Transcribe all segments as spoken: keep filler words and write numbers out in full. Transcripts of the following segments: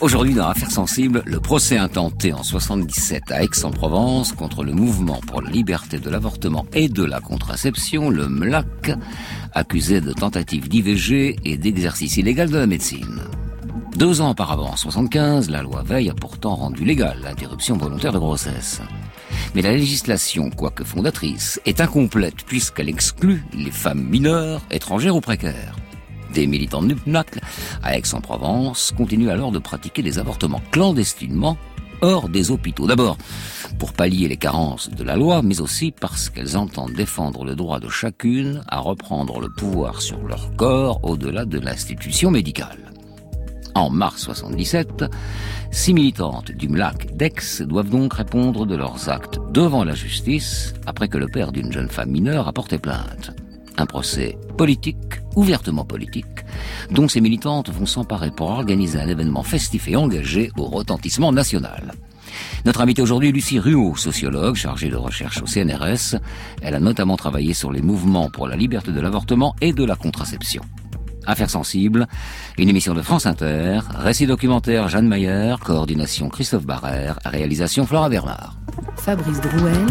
Aujourd'hui, dans Affaires sensibles, le procès intenté en soixante-dix-sept à Aix-en-Provence contre le mouvement pour la liberté de l'avortement et de la contraception, le M L A C, accusé de tentative d'I V G et d'exercice illégal de la médecine. Deux ans auparavant, en soixante-quinze, la loi Veil a pourtant rendu légale l'interruption volontaire de grossesse. Mais la législation, quoique fondatrice, est incomplète puisqu'elle exclut les femmes mineures, étrangères ou précaires. Des militants du M L A C à Aix-en-Provence continuent alors de pratiquer des avortements clandestinement hors des hôpitaux. D'abord, pour pallier les carences de la loi, mais aussi parce qu'elles entendent défendre le droit de chacune à reprendre le pouvoir sur leur corps au-delà de l'institution médicale. En mars soixante-dix-sept, six militantes du M L A C d'Aix doivent donc répondre de leurs actes devant la justice après que le père d'une jeune femme mineure a porté plainte. Un procès politique, ouvertement politique, dont ces militantes vont s'emparer pour organiser un événement festif et engagé au retentissement national. Notre invitée aujourd'hui est Lucie Ruot, sociologue chargée de recherche au C N R S. Elle a notamment travaillé sur les mouvements pour la liberté de l'avortement et de la contraception. Affaires sensibles, une émission de France Inter, récit documentaire Jeanne Mayer, coordination Christophe Barrère, réalisation Flora Bernard. Fabrice Drouel,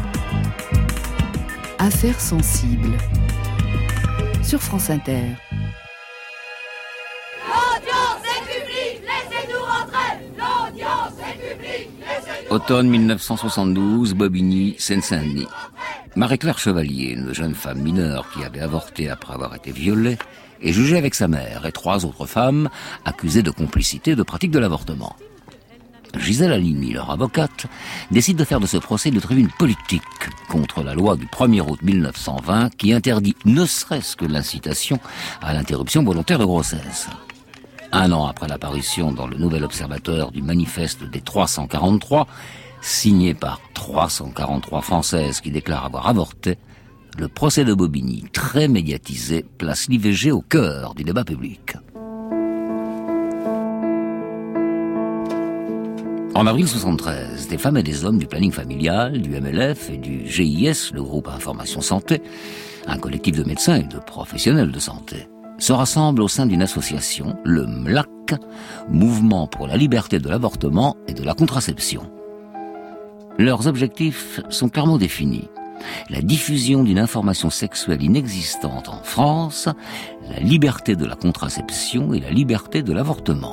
Affaires sensibles, sur France Inter. L'audience est publique, laissez-nous rentrer. L'audience est publique, laissez-nous Automne mille neuf cent soixante-douze, Bobigny, Seine-Saint-Denis. Marie-Claire Chevalier, une jeune femme mineure qui avait avorté après avoir été violée, est jugée avec sa mère et trois autres femmes accusées de complicité de pratique de l'avortement. Gisèle Halimi, leur avocate, décide de faire de ce procès une tribune politique contre la loi du premier août mille neuf cent vingt qui interdit ne serait-ce que l'incitation à l'interruption volontaire de grossesse. Un an après l'apparition dans le Nouvel Observateur du manifeste des trois cent quarante-trois, signé par trois cent quarante-trois Françaises qui déclarent avoir avorté, le procès de Bobigny, très médiatisé, place l'I V G au cœur du débat public. En avril soixante-treize, des femmes et des hommes du planning familial, du M L F et du G I S, le groupe Information Santé, un collectif de médecins et de professionnels de santé, se rassemblent au sein d'une association, le M L A C, Mouvement pour la liberté de l'avortement et de la contraception. Leurs objectifs sont clairement définis. La diffusion d'une information sexuelle inexistante en France, la liberté de la contraception et la liberté de l'avortement.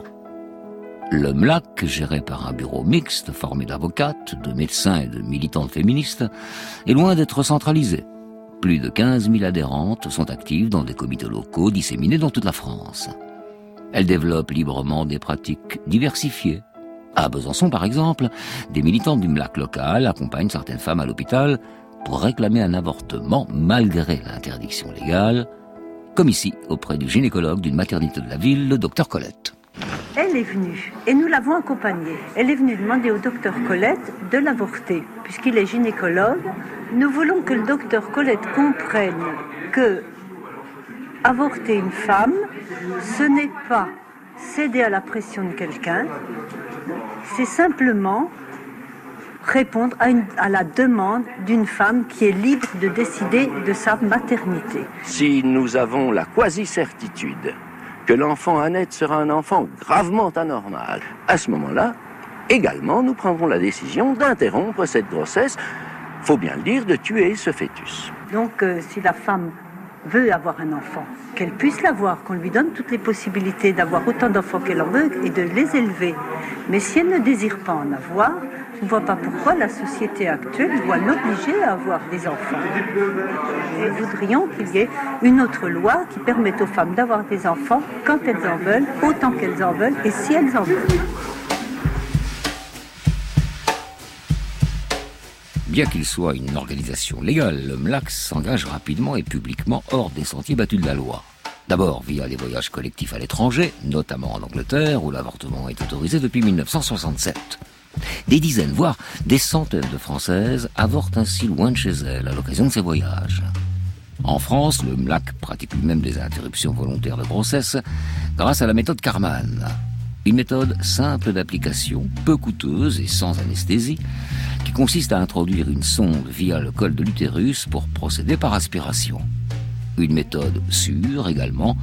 Le M L A C, géré par un bureau mixte formé d'avocates, de médecins et de militantes féministes, est loin d'être centralisé. Plus de quinze mille adhérentes sont actives dans des comités locaux disséminés dans toute la France. Elles développent librement des pratiques diversifiées. À Besançon, par exemple, des militantes du M L A C local accompagnent certaines femmes à l'hôpital pour réclamer un avortement malgré l'interdiction légale, comme ici, auprès du gynécologue d'une maternité de la ville, le docteur Colette. Elle est venue, et nous l'avons accompagnée. Elle est venue demander au docteur Colette de l'avorter. Puisqu'il est gynécologue, nous voulons que le docteur Colette comprenne que avorter une femme, ce n'est pas céder à la pression de quelqu'un, c'est simplement répondre à, une, à la demande d'une femme qui est libre de décider de sa maternité. Si nous avons la quasi-certitude que l'enfant à naître sera un enfant gravement anormal, à ce moment-là, également, nous prendrons la décision d'interrompre cette grossesse, faut bien le dire, de tuer ce fœtus. Donc, euh, si la femme veut avoir un enfant, qu'elle puisse l'avoir, qu'on lui donne toutes les possibilités d'avoir autant d'enfants qu'elle en veut et de les élever. Mais si elle ne désire pas en avoir, je ne vois pas pourquoi la société actuelle doit l'obliger à avoir des enfants. Nous voudrions qu'il y ait une autre loi qui permette aux femmes d'avoir des enfants quand elles en veulent, autant qu'elles en veulent et si elles en veulent. Bien qu'il soit une organisation légale, le M L A C s'engage rapidement et publiquement hors des sentiers battus de la loi. D'abord via les voyages collectifs à l'étranger, notamment en Angleterre, où l'avortement est autorisé depuis mille neuf cent soixante-sept. Des dizaines, voire des centaines de Françaises avortent ainsi loin de chez elles à l'occasion de ces voyages. En France, le M L A C pratique lui-même des interruptions volontaires de grossesse grâce à la méthode Karman. Une méthode simple d'application, peu coûteuse et sans anesthésie, qui consiste à introduire une sonde via le col de l'utérus pour procéder par aspiration. Une méthode sûre également,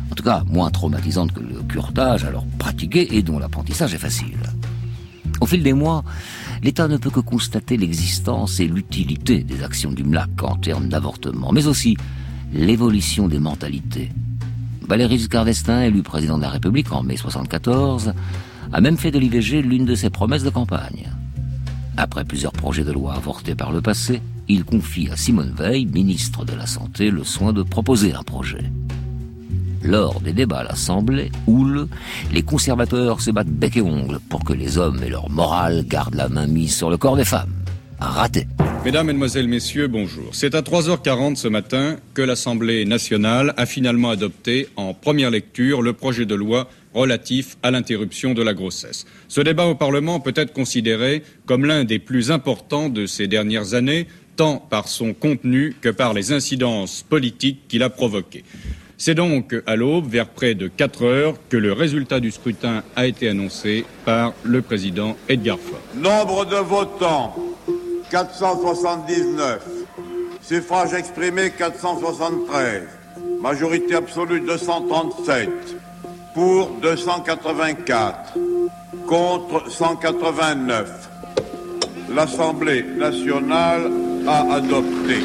En tout cas, moins traumatisante que le curetage, alors pratiqué et dont l'apprentissage est facile. Au fil des mois, l'État ne peut que constater l'existence et l'utilité des actions du M L A C en termes d'avortement, mais aussi l'évolution des mentalités. Valéry Giscard d'Estaing, élu président de la République en mai soixante-quatorze, a même fait de l'I V G l'une de ses promesses de campagne. Après plusieurs projets de loi avortés par le passé, il confie à Simone Veil, ministre de la Santé, le soin de proposer un projet. Lors des débats à l'Assemblée, houle, les conservateurs se battent bec et ongle pour que les hommes et leur morale gardent la main mise sur le corps des femmes. Raté. Mesdames, Mesdemoiselles, Messieurs, bonjour. C'est à trois heures quarante ce matin que l'Assemblée nationale a finalement adopté en première lecture le projet de loi relatif à l'interruption de la grossesse. Ce débat au Parlement peut être considéré comme l'un des plus importants de ces dernières années, tant par son contenu que par les incidences politiques qu'il a provoquées. C'est donc à l'aube, vers près de quatre heures, que le résultat du scrutin a été annoncé par le président Edgar Faure. Nombre de votants, quatre cent soixante-dix-neuf. Suffrages exprimés, quatre cent soixante-treize. Majorité absolue, deux cent trente-sept. Pour, deux cent quatre-vingt-quatre. Contre, cent quatre-vingt-neuf. L'Assemblée nationale a adopté.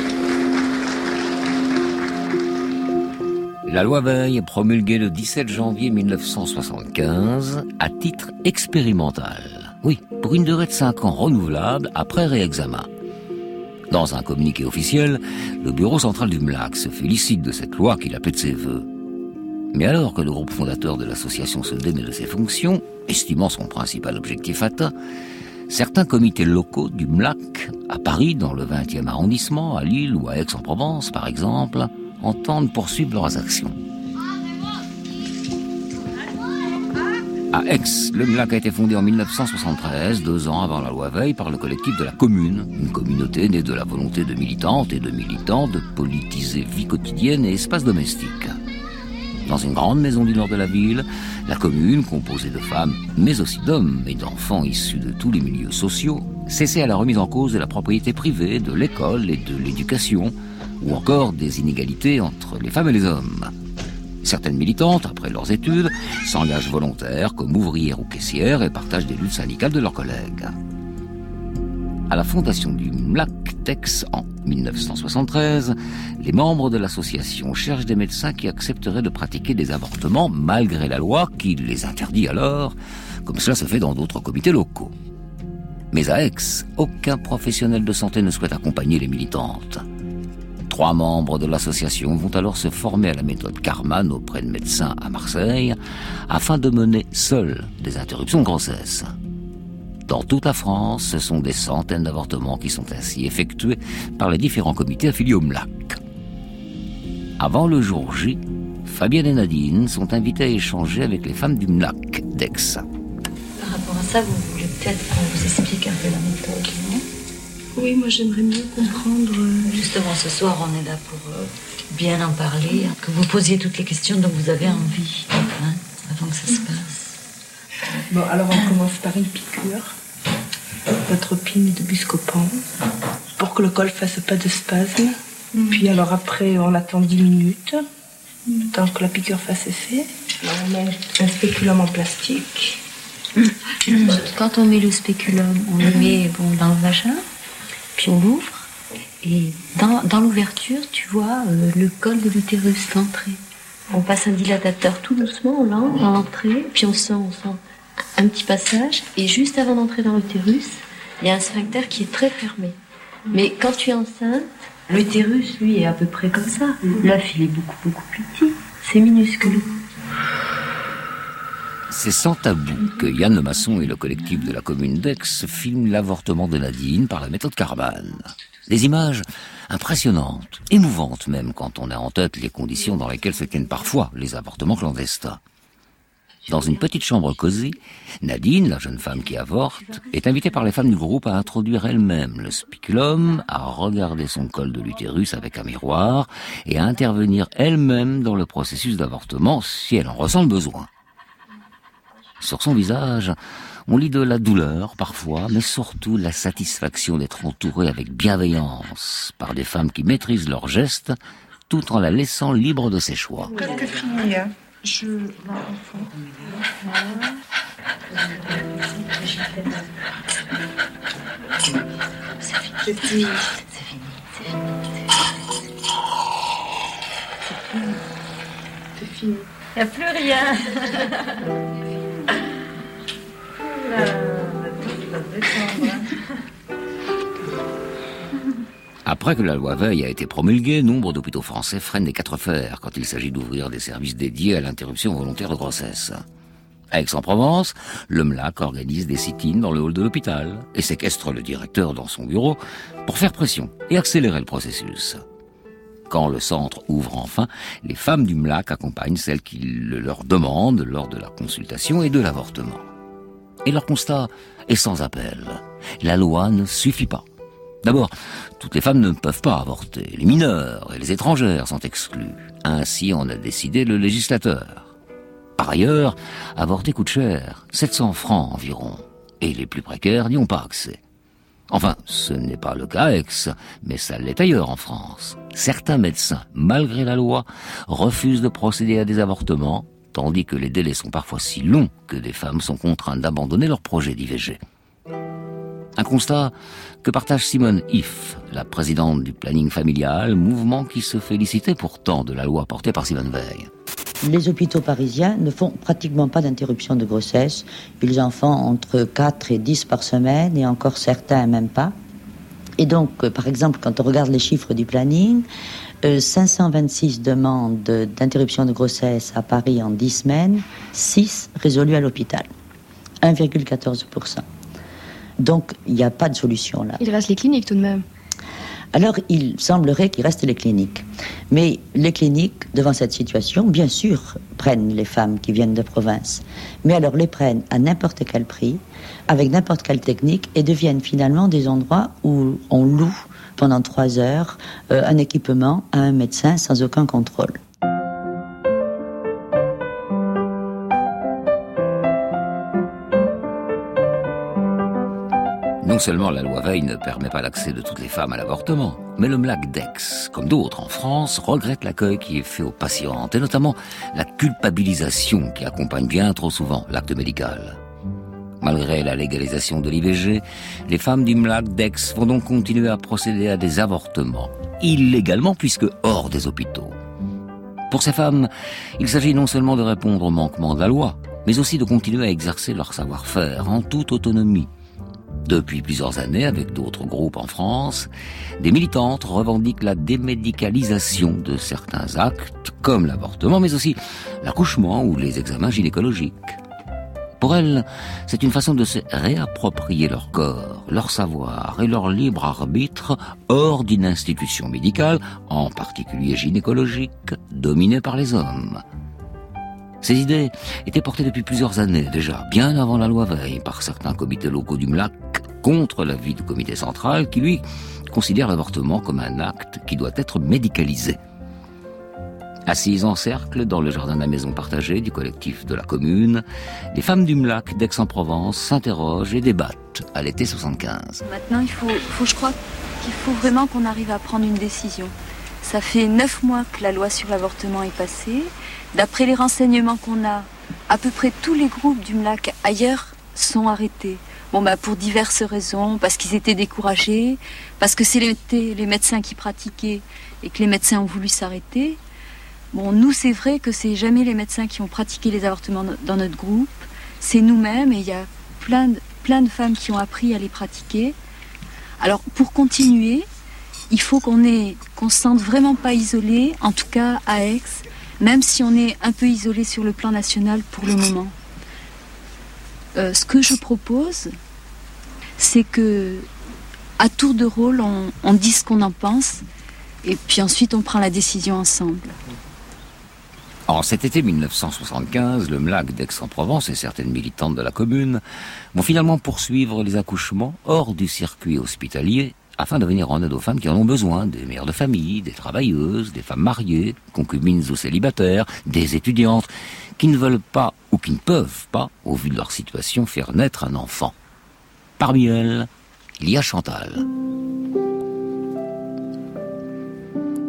La loi Veil est promulguée le dix-sept janvier mille neuf cent soixante-quinze à titre expérimental. Oui, pour une durée de cinq ans renouvelable après réexamen. Dans un communiqué officiel, le bureau central du M L A C se félicite de cette loi qu'il appelle de ses vœux. Mais alors que le groupe fondateur de l'association se démet de ses fonctions, estimant son principal objectif atteint, certains comités locaux du M L A C, à Paris, dans le vingtième arrondissement, à Lille ou à Aix-en-Provence par exemple, entendent poursuivre leurs actions. À Aix, le M L A C a été fondé en mille neuf cent soixante-treize, deux ans avant la loi Veil, par le collectif de la Commune, une communauté née de la volonté de militantes et de militants de politiser vie quotidienne et espace domestique. Dans une grande maison du nord de la ville, la Commune, composée de femmes, mais aussi d'hommes et d'enfants issus de tous les milieux sociaux, s'essaie à la remise en cause de la propriété privée, de l'école et de l'éducation, ou encore des inégalités entre les femmes et les hommes. Certaines militantes, après leurs études, s'engagent volontaires comme ouvrières ou caissières et partagent des luttes syndicales de leurs collègues. À la fondation du M L A C Tex en mille neuf cent soixante-treize, les membres de l'association cherchent des médecins qui accepteraient de pratiquer des avortements malgré la loi qui les interdit alors, comme cela se fait dans d'autres comités locaux. Mais à Aix, aucun professionnel de santé ne souhaite accompagner les militantes. Trois membres de l'association vont alors se former à la méthode Karman auprès de médecins à Marseille afin de mener seuls des interruptions de grossesse. Dans toute la France, ce sont des centaines d'avortements qui sont ainsi effectués par les différents comités affiliés au M L A C. Avant le jour J, Fabienne et Nadine sont invitées à échanger avec les femmes du M L A C d'Aix. Par rapport à ça, vous voulez peut-être qu'on vous explique un peu la méthode, non ? Oui, moi j'aimerais mieux comprendre... Euh... Justement, ce soir, on est là pour euh, bien en parler, que vous posiez toutes les questions dont vous avez envie, hein, avant que ça se passe. Bon, alors on commence par une piqûre, d'atropine et de Buscopan, pour que le col fasse pas de spasme. Mmh. Puis alors après, on attend dix minutes, mmh. tant que la piqûre fasse effet. Alors on met un spéculum en plastique. Mmh. Quand on met le spéculum, on le met bon, dans le vagin. Puis on l'ouvre, et dans, dans l'ouverture, tu vois euh, le col de l'utérus, l'entrée. On passe un dilatateur tout doucement, on l'entre dans l'entrée, puis on sent, on sent un petit passage, et juste avant d'entrer dans l'utérus, il y a un sphincter qui est très fermé. Mais quand tu es enceinte, l'utérus, lui, est à peu près comme ça. L'œuf, il est beaucoup, beaucoup plus petit. C'est minuscule. C'est sans tabou que Yann Lemasson et le collectif de la commune d'Aix filment l'avortement de Nadine par la méthode Karman. Des images impressionnantes, émouvantes même quand on a en tête les conditions dans lesquelles se tiennent parfois les avortements clandestins. Dans une petite chambre cosy, Nadine, la jeune femme qui avorte, est invitée par les femmes du groupe à introduire elle-même le spéculum, à regarder son col de l'utérus avec un miroir et à intervenir elle-même dans le processus d'avortement si elle en ressent le besoin. Sur son visage, on lit de la douleur parfois, mais surtout la satisfaction d'être entourée avec bienveillance par des femmes qui maîtrisent leurs gestes tout en la laissant libre de ses choix. Presque fini, hein. Je la refonds. Voilà. C'est fini. C'est fini. C'est fini. C'est fini. C'est fini. Il n'y a plus rien. Après que la loi Veil a été promulguée, nombre d'hôpitaux français freinent les quatre fers quand il s'agit d'ouvrir des services dédiés à l'interruption volontaire de grossesse. À Aix-en-Provence, le M L A C organise des sit-ins dans le hall de l'hôpital et séquestre le directeur dans son bureau pour faire pression et accélérer le processus. Quand le centre ouvre enfin, les femmes du M L A C accompagnent celles qui le leur demandent lors de la consultation et de l'avortement. Et leur constat est sans appel. La loi ne suffit pas. D'abord, toutes les femmes ne peuvent pas avorter. Les mineurs et les étrangères sont exclus. Ainsi en a décidé le législateur. Par ailleurs, avorter coûte cher, sept cents francs environ. Et les plus précaires n'y ont pas accès. Enfin, ce n'est pas le cas à Aix, mais ça l'est ailleurs en France. Certains médecins, malgré la loi, refusent de procéder à des avortements, tandis que les délais sont parfois si longs que des femmes sont contraintes d'abandonner leur projet d'I V G. Un constat que partage Simone If, la présidente du planning familial, mouvement qui se félicitait pourtant de la loi portée par Simone Veil. Les hôpitaux parisiens ne font pratiquement pas d'interruption de grossesse. Ils en font entre quatre et dix par semaine, et encore certains même pas. Et donc, par exemple, quand on regarde les chiffres du planning, euh, cinq cent vingt-six demandes d'interruption de grossesse à Paris en dix semaines, six résolues à l'hôpital, un virgule quatorze pour cent. Donc, il n'y a pas de solution là. Il reste les cliniques tout de même. Alors, il semblerait qu'il reste les cliniques. Mais les cliniques, devant cette situation, bien sûr, prennent les femmes qui viennent de province. Mais alors, les prennent à n'importe quel prix, avec n'importe quelle technique, et deviennent finalement des endroits où on loue pendant trois heures euh, un équipement à un médecin sans aucun contrôle. Non seulement la loi Veil ne permet pas l'accès de toutes les femmes à l'avortement, mais le M L A C d'Aix, comme d'autres en France, regrette l'accueil qui est fait aux patientes, et notamment la culpabilisation qui accompagne bien trop souvent l'acte médical. Malgré la légalisation de l'I V G, les femmes du M L A C d'Aix vont donc continuer à procéder à des avortements, illégalement puisque hors des hôpitaux. Pour ces femmes, il s'agit non seulement de répondre aux manquements de la loi, mais aussi de continuer à exercer leur savoir-faire en toute autonomie. Depuis plusieurs années, avec d'autres groupes en France, des militantes revendiquent la démédicalisation de certains actes, comme l'avortement, mais aussi l'accouchement ou les examens gynécologiques. Pour elles, c'est une façon de se réapproprier leur corps, leur savoir et leur libre arbitre hors d'une institution médicale, en particulier gynécologique, dominée par les hommes. Ces idées étaient portées depuis plusieurs années déjà, bien avant la loi Veil, par certains comités locaux du M L A C, contre l'avis du comité central qui, lui, considère l'avortement comme un acte qui doit être médicalisé. Assises en cercle dans le jardin de la maison partagée du collectif de la commune, les femmes du M L A C d'Aix-en-Provence s'interrogent et débattent à l'été soixante-quinze. Maintenant, il faut, faut, je crois qu'il faut vraiment qu'on arrive à prendre une décision. Ça fait neuf mois que la loi sur l'avortement est passée. D'après les renseignements qu'on a, à peu près tous les groupes du M L A C ailleurs sont arrêtés. Bon, bah, pour diverses raisons, parce qu'ils étaient découragés, parce que c'était les médecins qui pratiquaient et que les médecins ont voulu s'arrêter. Bon, nous, c'est vrai que c'est jamais les médecins qui ont pratiqué les avortements dans notre groupe. C'est nous-mêmes, et il y a plein de, plein de femmes qui ont appris à les pratiquer. Alors, pour continuer, il faut qu'on ait, qu'on se sente vraiment pas isolé, en tout cas à Aix, même si on est un peu isolé sur le plan national pour le moment. Euh, ce que je propose, c'est que, à tour de rôle, on, on dit ce qu'on en pense, et puis ensuite on prend la décision ensemble. En cet été mille neuf cent soixante-quinze, le M L A C d'Aix-en-Provence et certaines militantes de la commune vont finalement poursuivre les accouchements hors du circuit hospitalier afin de venir en aide aux femmes qui en ont besoin, des mères de famille, des travailleuses, des femmes mariées, concubines ou célibataires, des étudiantes qui ne veulent pas ou qui ne peuvent pas, au vu de leur situation, faire naître un enfant. Parmi elles, il y a Chantal.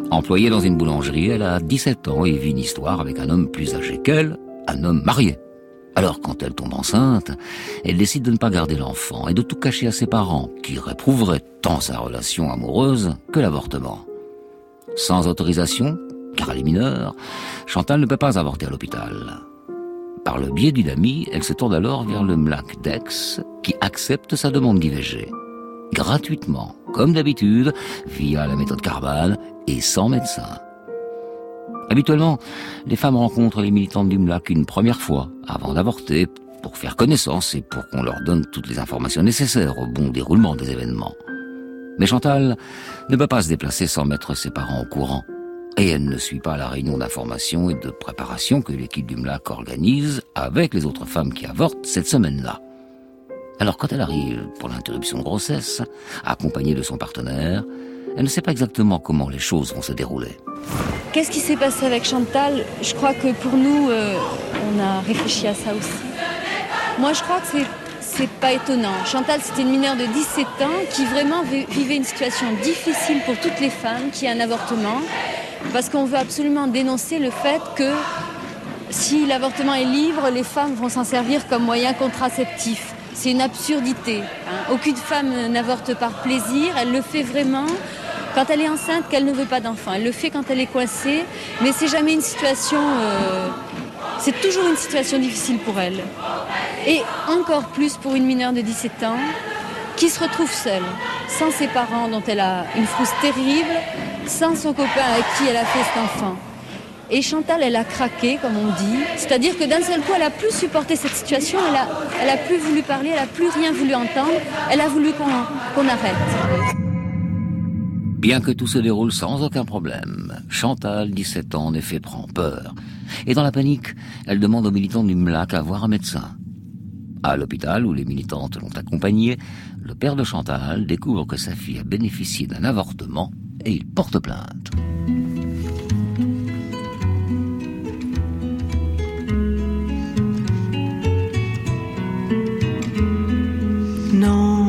Employée dans une boulangerie, elle a dix-sept ans et vit une histoire avec un homme plus âgé qu'elle, un homme marié. Alors, quand elle tombe enceinte, elle décide de ne pas garder l'enfant et de tout cacher à ses parents, qui réprouveraient tant sa relation amoureuse que l'avortement. Sans autorisation, car elle est mineure, Chantal ne peut pas avorter à l'hôpital. Par le biais d'une amie, elle se tourne alors vers le M L A C d'Aix, qui accepte sa demande d'I V G. Gratuitement, comme d'habitude, via la méthode Carbone et sans médecin. Habituellement, les femmes rencontrent les militantes du M L A C une première fois, avant d'avorter, pour faire connaissance et pour qu'on leur donne toutes les informations nécessaires au bon déroulement des événements. Mais Chantal ne peut pas se déplacer sans mettre ses parents au courant. Et elle ne suit pas la réunion d'information et de préparation que l'équipe du M L A C organise avec les autres femmes qui avortent cette semaine-là. Alors quand elle arrive pour l'interruption de grossesse, accompagnée de son partenaire, elle ne sait pas exactement comment les choses vont se dérouler. Qu'est-ce qui s'est passé avec Chantal ? Je crois que pour nous, euh, on a réfléchi à ça aussi. Moi, je crois que c'est, c'est pas étonnant. Chantal, c'était une mineure de dix-sept ans qui vraiment vivait une situation difficile pour toutes les femmes, qui a un avortement, parce qu'on veut absolument dénoncer le fait que si l'avortement est libre, les femmes vont s'en servir comme moyen contraceptif. C'est une absurdité. Hein. Aucune femme n'avorte par plaisir, elle le fait vraiment quand elle est enceinte, qu'elle ne veut pas d'enfant. Elle le fait quand elle est coincée, mais c'est jamais une situation... Euh, c'est toujours une situation difficile pour elle. Et encore plus pour une mineure de dix-sept ans qui se retrouve seule, sans ses parents dont elle a une frousse terrible, sans son copain avec qui elle a fait cet enfant. Et Chantal, elle a craqué, comme on dit. C'est-à-dire que d'un seul coup, elle a plus supporté cette situation, elle a, elle a plus voulu parler, elle a plus rien voulu entendre, elle a voulu qu'on, qu'on arrête. Bien que tout se déroule sans aucun problème, Chantal, dix-sept ans, en effet, prend peur. Et dans la panique, elle demande aux militants du M L A C à voir un médecin. À l'hôpital, où les militantes l'ont accompagnée, le père de Chantal découvre que sa fille a bénéficié d'un avortement et il porte plainte. Non,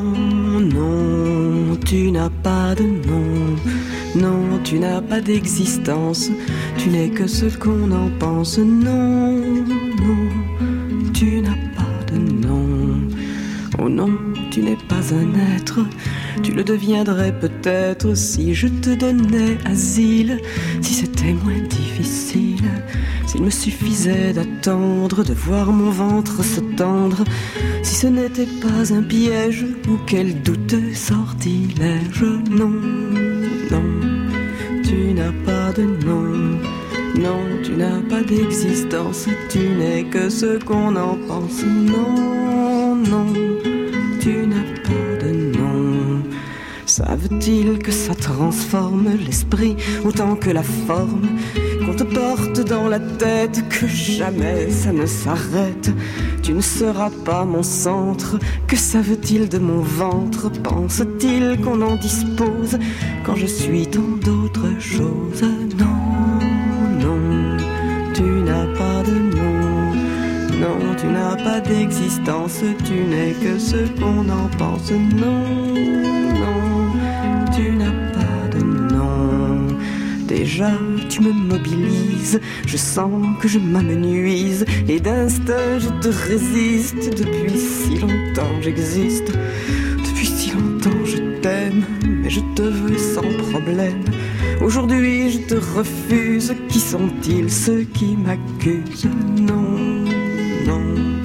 non, tu n'as pas de nom. Non, tu n'as pas d'existence. Tu n'es que ce qu'on en pense. Non, non, tu n'as pas de nom. Oh non, tu n'es pas un être. Tu le deviendrais peut-être si je te donnais asile, si c'était moins difficile, s'il me suffisait d'attendre, de voir mon ventre se tendre, si ce n'était pas un piège ou quel douteux sortilège. Non, non, tu n'as pas de nom. Non, tu n'as pas d'existence, tu n'es que ce qu'on en pense. Non, non, tu n'as pas de nom. Savent-ils que ça transforme l'esprit autant que la forme, qu'on te porte dans la tête, que jamais ça ne s'arrête? Tu ne seras pas mon centre, que savent-ils de mon ventre? Pensent-ils qu'on en dispose quand je suis tant d'autres choses? Non, non, tu n'as pas de nom. Non, tu n'as pas d'existence, tu n'es que ce qu'on en pense. Non, non, tu n'as pas de nom. Déjà, tu me mobilises, je sens que je m'amenuise, et d'instinct je te résiste. Depuis si longtemps j'existe, depuis si longtemps je t'aime, mais je te veux sans problème. Aujourd'hui je te refuse, qui sont-ils ceux qui m'accusent? Non, non,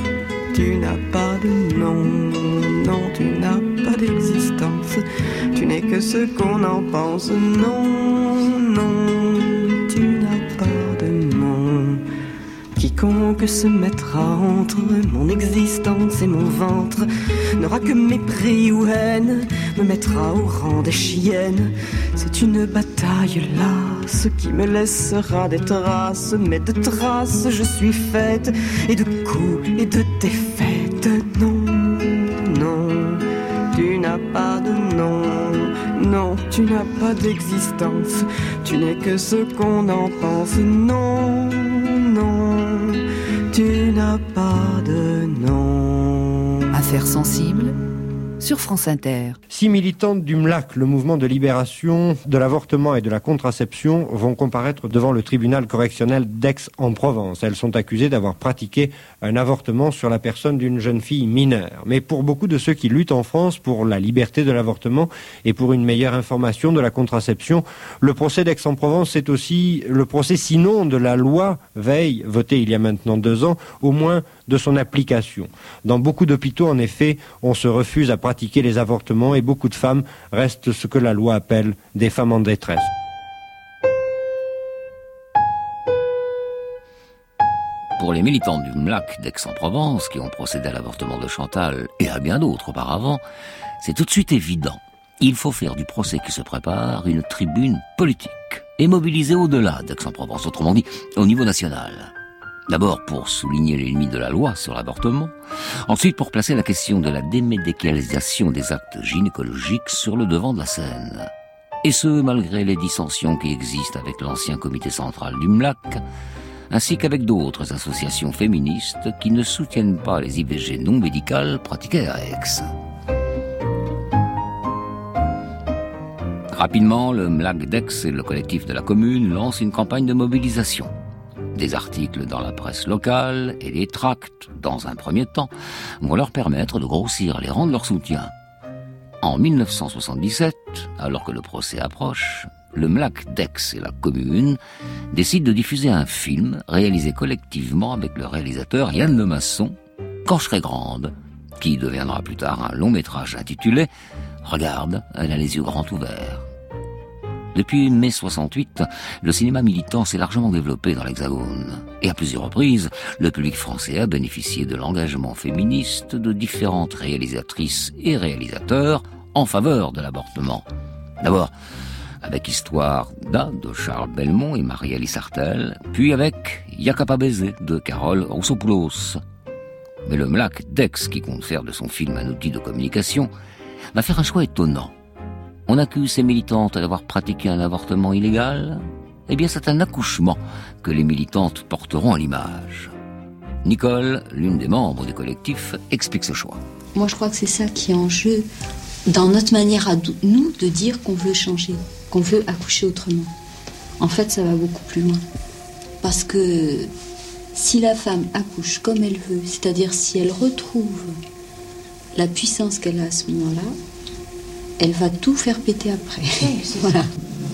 tu n'as pas de nom. Non, tu n'as pas d'existence, tu n'es que ce qu'on en pense. Non, non, tu n'as pas de nom. Quiconque se mettra entre mon existence et mon ventre n'aura que mépris ou haine, me mettra au rang des chiennes. C'est une bataille lasse qui me laissera des traces, mais de traces je suis faite, et de coups et de défaites. Non, non, tu n'as pas de nom. Non, tu n'as pas d'existence, tu n'es que ce qu'on en pense. Non, non, tu n'as pas de nom. Affaires sensibles sur France Inter. Six militantes du M L A C, le mouvement de libération de l'avortement et de la contraception, vont comparaître devant le tribunal correctionnel d'Aix-en-Provence. Elles sont accusées d'avoir pratiqué un avortement sur la personne d'une jeune fille mineure. Mais pour beaucoup de ceux qui luttent en France pour la liberté de l'avortement et pour une meilleure information de la contraception, le procès d'Aix-en-Provence, c'est aussi le procès sinon de la loi Veil, votée il y a maintenant deux ans, au moins de son application. Dans beaucoup d'hôpitaux, en effet, on se refuse à pratiquer les avortements et beaucoup de femmes restent ce que la loi appelle des femmes en détresse. Pour les militantes du M L A C d'Aix-en-Provence qui ont procédé à l'avortement de Chantal et à bien d'autres auparavant, c'est tout de suite évident. Il faut faire du procès qui se prépare une tribune politique et mobiliser au-delà d'Aix-en-Provence, autrement dit au niveau national. D'abord pour souligner les limites de la loi sur l'avortement, ensuite pour placer la question de la démédicalisation des actes gynécologiques sur le devant de la scène. Et ce, malgré les dissensions qui existent avec l'ancien comité central du M L A C, ainsi qu'avec d'autres associations féministes qui ne soutiennent pas les I V G non médicales pratiquées à Aix. Rapidement, le M L A C d'Aix et le collectif de la commune lancent une campagne de mobilisation. Des articles dans la presse locale et des tracts, dans un premier temps, vont leur permettre de grossir les rangs de leur soutien. En mille neuf cent soixante-dix-sept, alors que le procès approche, le M L A C d'Aix et la commune décident de diffuser un film réalisé collectivement avec le réalisateur Yann Lemasson, Quand je serai grande, qui deviendra plus tard un long métrage intitulé « Regarde, elle a les yeux grands ouverts ». Depuis mai soixante-huit, le cinéma militant s'est largement développé dans l'Hexagone. Et à plusieurs reprises, le public français a bénéficié de l'engagement féministe de différentes réalisatrices et réalisateurs en faveur de l'avortement. D'abord, avec Histoire d'A de Charles Belmont et Marie-Alice Sartel, puis avec Y'a baiser de Carole Roussopoulos. Mais le M L A C d'Aix, qui compte faire de son film un outil de communication, va faire un choix étonnant. On accuse ces militantes d'avoir pratiqué un avortement illégal. Eh bien, c'est un accouchement que les militantes porteront à l'image. Nicole, l'une des membres du collectif, explique ce choix. Moi, je crois que c'est ça qui est en jeu dans notre manière à nous de dire qu'on veut changer, qu'on veut accoucher autrement. En fait, ça va beaucoup plus loin. Parce que si la femme accouche comme elle veut, c'est-à-dire si elle retrouve la puissance qu'elle a à ce moment-là, elle va tout faire péter après. Voilà.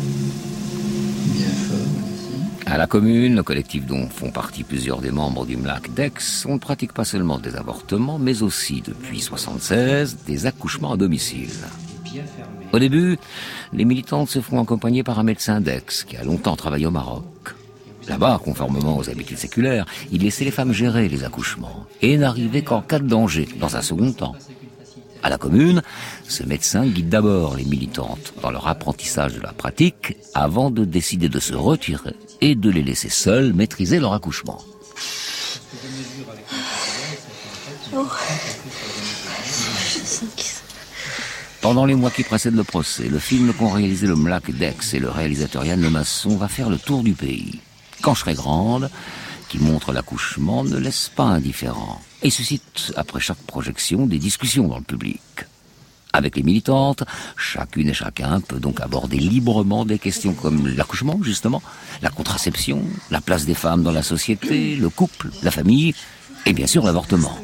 À la commune, le collectif dont font partie plusieurs des membres du M L A C d'Aix, on ne pratique pas seulement des avortements, mais aussi, depuis soixante-seize, des accouchements à domicile. Au début, les militantes se font accompagner par un médecin d'Aix qui a longtemps travaillé au Maroc. Là-bas, conformément aux habitudes séculaires, il laissait les femmes gérer les accouchements et n'arrivait qu'en cas de danger, dans un second temps. À la commune, ce médecin guide d'abord les militantes dans leur apprentissage de la pratique avant de décider de se retirer et de les laisser seules maîtriser leur accouchement. Oh. Pendant les mois qui précèdent le procès, le film qu'ont réalisé le M L A C d'Aix et le réalisateur Yann Lemasson va faire le tour du pays. Quand je serai grande, qui montre l'accouchement, ne laisse pas indifférent et suscite, après chaque projection, des discussions dans le public. Avec les militantes, chacune et chacun peut donc aborder librement des questions comme l'accouchement, justement, la contraception, la place des femmes dans la société, le couple, la famille et bien sûr l'avortement.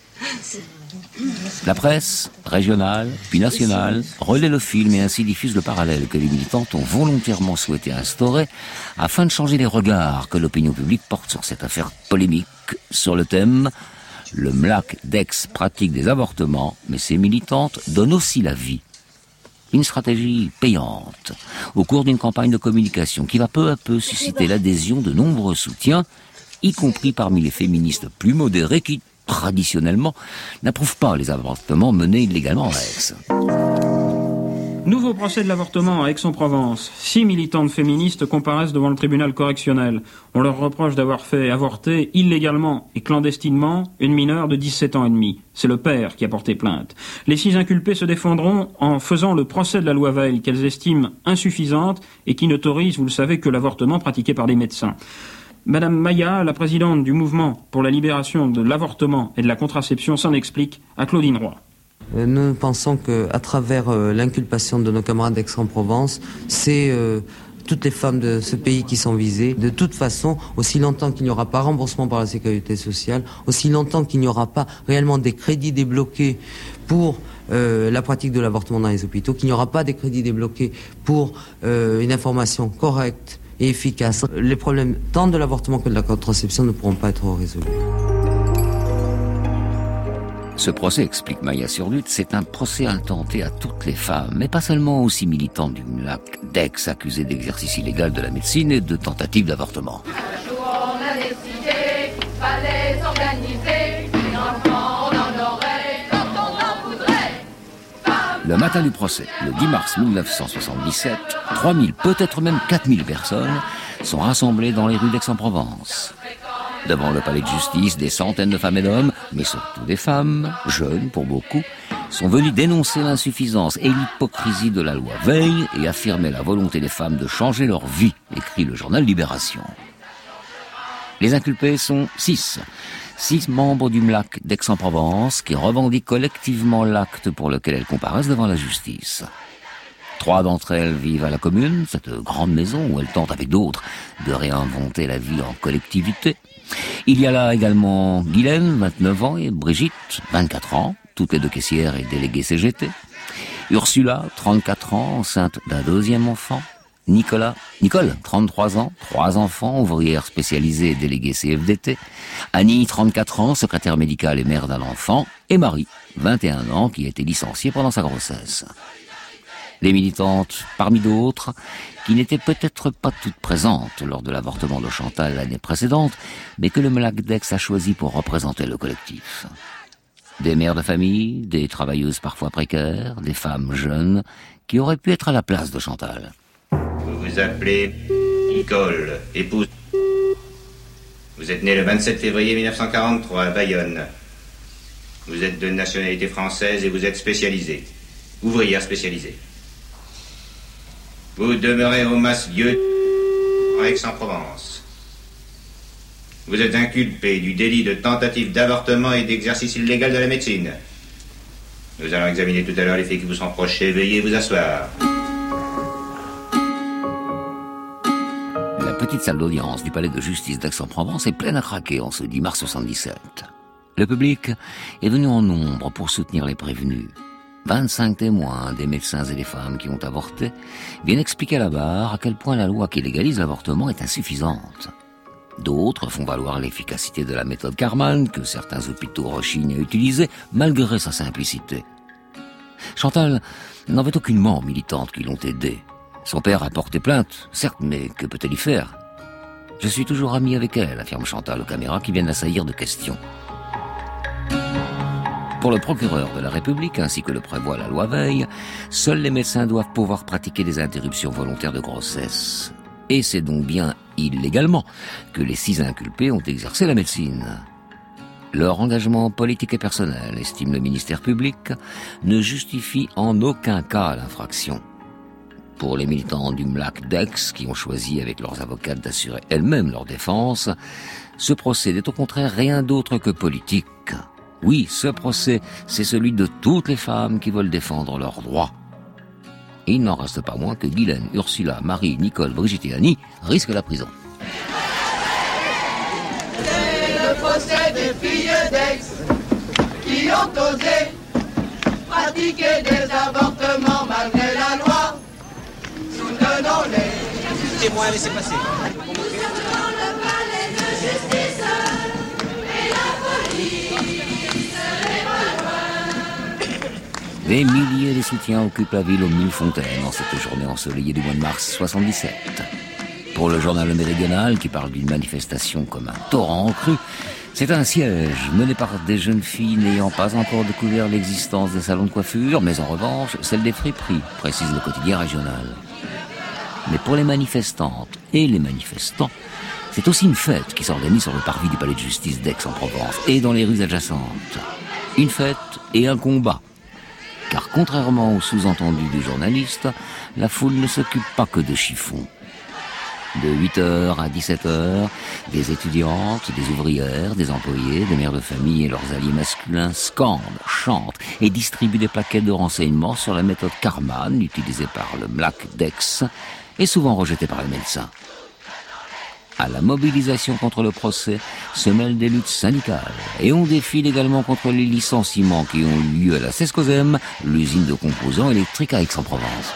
La presse, régionale, puis nationale, relaie le film et ainsi diffuse le parallèle que les militantes ont volontairement souhaité instaurer afin de changer les regards que l'opinion publique porte sur cette affaire polémique sur le thème « Le M L A C d'Aix pratique des avortements, mais ses militantes donnent aussi la vie ». Une stratégie payante au cours d'une campagne de communication qui va peu à peu susciter l'adhésion de nombreux soutiens, y compris parmi les féministes plus modérées qui, traditionnellement, n'approuvent pas les avortements menés illégalement à Aix. Nouveau procès de l'avortement à Aix-en-Provence. Six militantes féministes comparaissent devant le tribunal correctionnel. On leur reproche d'avoir fait avorter illégalement et clandestinement une mineure de dix-sept ans et demi. C'est le père qui a porté plainte. Les six inculpés se défendront en faisant le procès de la loi Veil qu'elles estiment insuffisante et qui n'autorise, vous le savez, que l'avortement pratiqué par des médecins. Madame Maya, la présidente du mouvement pour la libération de l'avortement et de la contraception, s'en explique à Claudine Roy. Nous pensons qu'à travers euh, l'inculpation de nos camarades d'Aix-en-Provence, c'est euh, toutes les femmes de ce pays qui sont visées. De toute façon, aussi longtemps qu'il n'y aura pas remboursement par la sécurité sociale, aussi longtemps qu'il n'y aura pas réellement des crédits débloqués pour euh, la pratique de l'avortement dans les hôpitaux, qu'il n'y aura pas des crédits débloqués pour euh, une information correcte et efficace, les problèmes tant de l'avortement que de la contraception ne pourront pas être résolus. Ce procès, explique Maya Surdut, c'est un procès intenté à toutes les femmes, mais pas seulement aux six militantes du M L A C d'Aix accusées d'exercice illégal de la médecine et de tentative d'avortement. Un jour on a décidé, fallait s'organiser, les enfants on en aurait quand on en voudrait. Le matin du procès, le dix mars mille neuf cent soixante-dix-sept, trois mille, peut-être même quatre mille personnes sont rassemblées dans les rues d'Aix-en-Provence. Devant le palais de justice, des centaines de femmes et d'hommes, mais surtout des femmes, jeunes pour beaucoup, sont venus dénoncer l'insuffisance et l'hypocrisie de la loi Veil et affirmer la volonté des femmes de changer leur vie, écrit le journal Libération. Les inculpés sont six. Six membres du M L A C d'Aix-en-Provence qui revendiquent collectivement l'acte pour lequel elles comparaissent devant la justice. Trois d'entre elles vivent à la commune, cette grande maison où elles tentent avec d'autres de réinventer la vie en collectivité. Il y a là également Guylaine, vingt-neuf ans, et Brigitte, vingt-quatre ans, toutes les deux caissières et déléguées C G T. Ursula, trente-quatre ans, enceinte d'un deuxième enfant. Nicolas, Nicole, trente-trois ans, trois enfants, ouvrière spécialisée et déléguée C F D T. Annie, trente-quatre ans, secrétaire médicale et mère d'un enfant. Et Marie, vingt et un ans, qui a été licenciée pendant sa grossesse. Les militantes, parmi d'autres, qui n'étaient peut-être pas toutes présentes lors de l'avortement de Chantal l'année précédente, mais que le M L A C d'Aix a choisi pour représenter le collectif. Des mères de famille, des travailleuses parfois précaires, des femmes jeunes, qui auraient pu être à la place de Chantal. Vous vous appelez Nicole, épouse. Vous êtes née le vingt-sept février mille neuf cent quarante-trois à Bayonne. Vous êtes de nationalité française et vous êtes spécialisée, ouvrière spécialisée. Vous demeurez au Mas-Lieu, en Aix-en-Provence. Vous êtes inculpé du délit de tentative d'avortement et d'exercice illégal de la médecine. Nous allons examiner tout à l'heure les faits qui vous sont reprochés. Veuillez vous asseoir. La petite salle d'audience du palais de justice d'Aix-en-Provence est pleine à craquer en ce dix mars soixante-dix-sept. Le public est venu en nombre pour soutenir les prévenus. vingt-cinq témoins, des médecins et des femmes qui ont avorté, viennent expliquer à la barre à quel point la loi qui légalise l'avortement est insuffisante. D'autres font valoir l'efficacité de la méthode Karman, que certains hôpitaux rechignent à utiliser, malgré sa simplicité. Chantal n'en veut aucunement aux militantes qui l'ont aidée. Son père a porté plainte, certes, mais que peut-elle y faire ? Je suis toujours amie avec elle, affirme Chantal aux caméras qui viennent l'assaillir de questions. Pour le procureur de la République, ainsi que le prévoit la loi Veil, seuls les médecins doivent pouvoir pratiquer des interruptions volontaires de grossesse. Et c'est donc bien illégalement que les six inculpés ont exercé la médecine. Leur engagement politique et personnel, estime le ministère public, ne justifie en aucun cas l'infraction. Pour les militants du M L A C d'Aix, qui ont choisi avec leurs avocats d'assurer elles-mêmes leur défense, ce procès n'est au contraire rien d'autre que politique. Oui, ce procès, c'est celui de toutes les femmes qui veulent défendre leurs droits. Et il n'en reste pas moins que Guylaine, Ursula, Marie, Nicole, Brigitte et Annie risquent la prison. C'est le procès des filles d'Aix qui ont osé pratiquer des avortements malgré la loi. Soutenons-les. Témoins, laissez passer. Dans le palais de justice et la police. Des milliers de soutiens occupent la ville aux mille fontaines en cette journée ensoleillée du mois de mars soixante-dix-sept. Pour le journal Le Méridional, qui parle d'une manifestation comme un torrent en crue, c'est un siège mené par des jeunes filles n'ayant pas encore découvert l'existence des salons de coiffure, mais en revanche, celle des friperies, précise le quotidien régional. Mais pour les manifestantes et les manifestants, c'est aussi une fête qui s'organise sur le parvis du palais de justice d'Aix-en-Provence et dans les rues adjacentes. Une fête et un combat. Car contrairement au sous-entendu du journaliste, la foule ne s'occupe pas que de chiffons. De huit heures à dix-sept heures, des étudiantes, des ouvrières, des employés, des mères de famille et leurs alliés masculins scandent, chantent et distribuent des plaquettes de renseignements sur la méthode Karman utilisée par le M L A C d'Aix et souvent rejetée par les médecins. À la mobilisation contre le procès se mêlent des luttes syndicales et on défile également contre les licenciements qui ont eu lieu à la Cescosem, l'usine de composants électriques à Aix-en-Provence.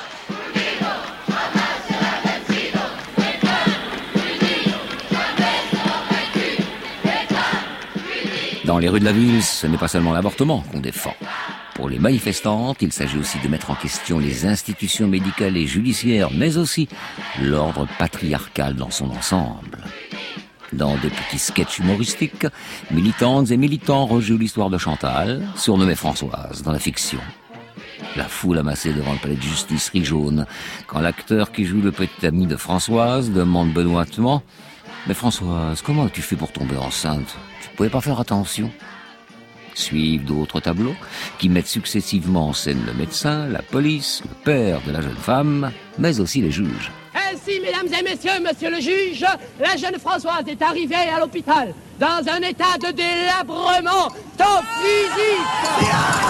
Dans les rues de la ville, ce n'est pas seulement l'avortement qu'on défend. Pour les manifestantes, il s'agit aussi de mettre en question les institutions médicales et judiciaires, mais aussi l'ordre patriarcal dans son ensemble. Dans des petits sketchs humoristiques, militantes et militants rejouent l'histoire de Chantal, surnommée Françoise dans la fiction. La foule amassée devant le palais de justice rit jaune quand l'acteur qui joue le petit ami de Françoise demande benoîtement « Mais Françoise, comment as-tu fait pour tomber enceinte ? Tu ne pouvais pas faire attention ?» Suivent d'autres tableaux qui mettent successivement en scène le médecin, la police, le père de la jeune femme, mais aussi les juges. Ainsi, mesdames et messieurs, monsieur le juge, la jeune Françoise est arrivée à l'hôpital dans un état de délabrement tant physique,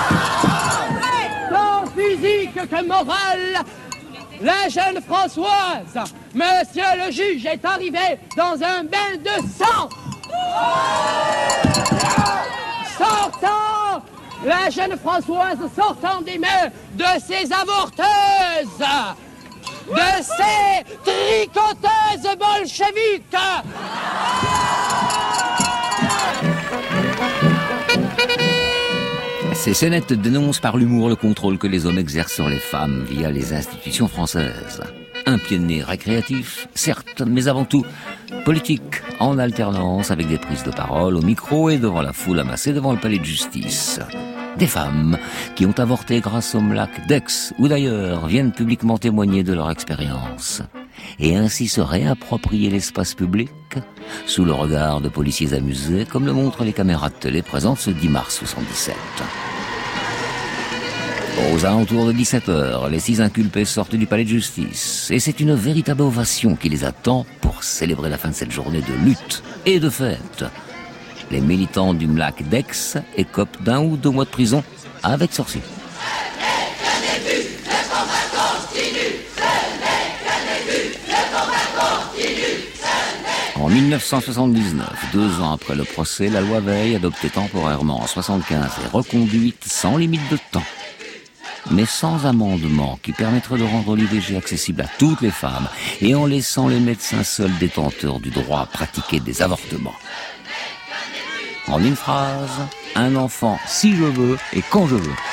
tant physique que moral. La jeune Françoise, monsieur le juge, est arrivée dans un bain de sang. Sortant, la jeune Françoise sortant des mains de ses avorteuses, de ces tricoteuses bolcheviques. Ces scénettes dénoncent par l'humour le contrôle que les hommes exercent sur les femmes via les institutions françaises. Un pied de nez récréatif, certes, mais avant tout politique, en alternance avec des prises de parole au micro et devant la foule amassée devant le palais de justice. Des femmes qui ont avorté grâce au M L A C d'Aix ou d'ailleurs viennent publiquement témoigner de leur expérience et ainsi se réapproprier l'espace public sous le regard de policiers amusés comme le montrent les caméras de télé présentes ce dix mars soixante-dix-sept. Aux alentours de dix-sept heures, les six inculpés sortent du palais de justice et c'est une véritable ovation qui les attend pour célébrer la fin de cette journée de lutte et de fête. Les militants du M L A C d'Aix écopent d'un ou deux mois de prison avec sursis. En dix-neuf cent soixante-dix-neuf, deux ans après le procès, la loi Veil, adoptée temporairement en soixante-quinze, est reconduite sans limite de temps, mais sans amendement qui permettrait de rendre l'I V G accessible à toutes les femmes et en laissant les médecins seuls détenteurs du droit à pratiquer des avortements. En une phrase, un enfant si je veux et quand je veux.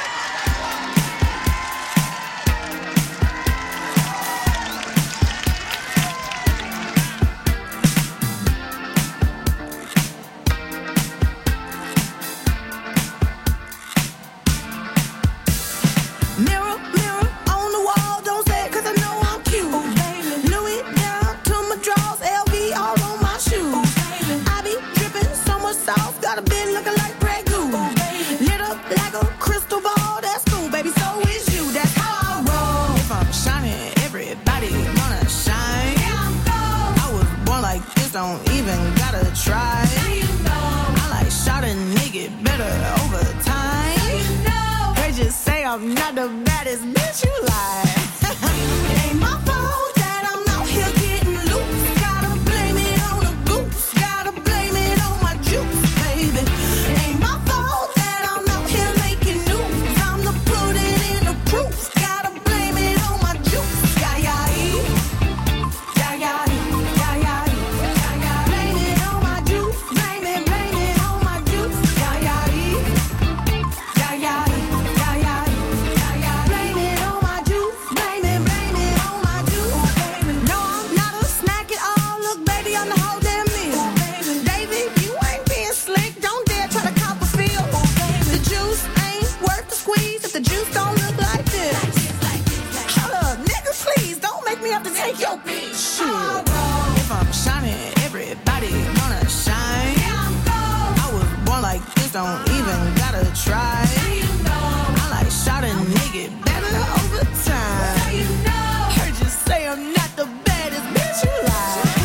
Heard you say I'm not the baddest bitch you like.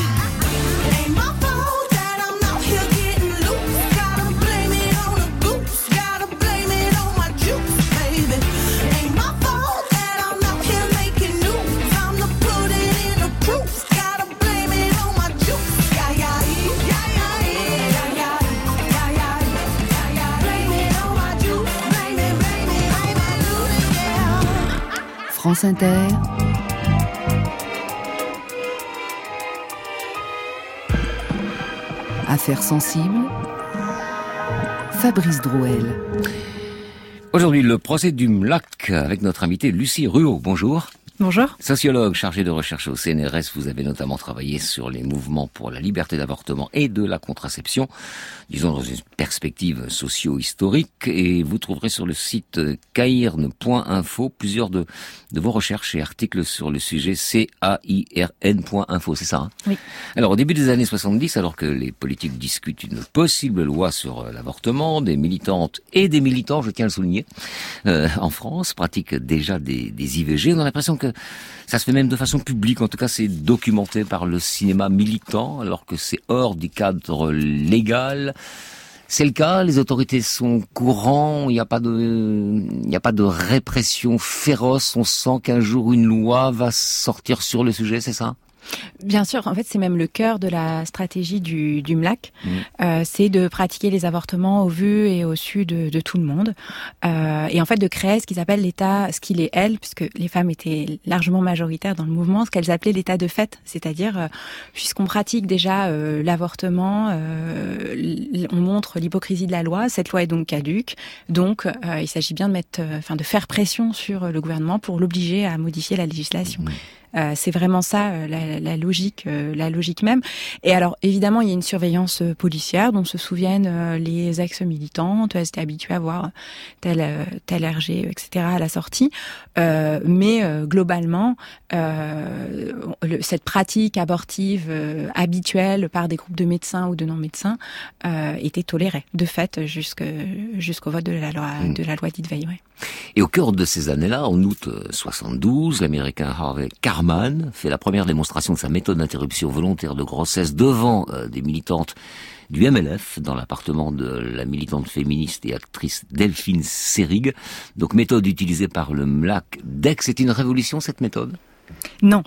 France Inter, Affaires sensibles, Fabrice Drouel. Aujourd'hui, le procès du M L A C avec notre invitée Lucie Ruot. Bonjour. Bonjour. Sociologue chargée de recherche au C N R S, vous avez notamment travaillé sur les mouvements pour la liberté d'avortement et de la contraception, disons dans une perspective socio-historique, et vous trouverez sur le site cairn point info plusieurs de, de vos recherches et articles sur le sujet, C A I R N point info, c'est ça hein? Oui. Alors au début des années soixante-dix, alors que les politiques discutent une possible loi sur l'avortement, des militantes et des militants, je tiens à le souligner, euh, en France, pratiquent déjà des, des I V G. On a l'impression que ça se fait même de façon publique, en tout cas c'est documenté par le cinéma militant, alors que c'est hors du cadre légal. C'est le cas, les autorités sont courants, il n'y a pas de, il n'y a pas de répression féroce, on sent qu'un jour une loi va sortir sur le sujet, c'est ça ? Bien sûr, en fait, c'est même le cœur de la stratégie du, du M L A C. Mmh. Euh, c'est de pratiquer les avortements au vu et au su de, de tout le monde. Euh, et en fait, de créer ce qu'ils appellent l'état, ce qu'il est elle, puisque les femmes étaient largement majoritaires dans le mouvement, ce qu'elles appelaient l'état de fait. C'est-à-dire, euh, puisqu'on pratique déjà euh, l'avortement, euh, on montre l'hypocrisie de la loi. Cette loi est donc caduque. Donc, euh, il s'agit bien de mettre, enfin, euh, de faire pression sur le gouvernement pour l'obliger à modifier la législation. Mmh. Euh, c'est vraiment ça euh, la, la logique, euh, la logique même. Et alors évidemment, il y a une surveillance euh, policière dont se souviennent euh, les ex-militantes. Elles étaient habituées à voir tel euh, tel R G, et cetera à la sortie. Euh, mais euh, globalement, euh, le, cette pratique abortive euh, habituelle par des groupes de médecins ou de non-médecins euh, était tolérée de fait jusque, jusqu'au vote de la loi mmh. de la loi dite Veil. Ouais. Et au cœur de ces années-là, en août soixante-douze, l'Américain Harvey Karman fait la première démonstration de sa méthode d'interruption volontaire de grossesse devant euh, des militantes du M L F dans l'appartement de la militante féministe et actrice Delphine Seyrig. Donc méthode utilisée par le M L A C dès que c'est une révolution, cette méthode ? Non.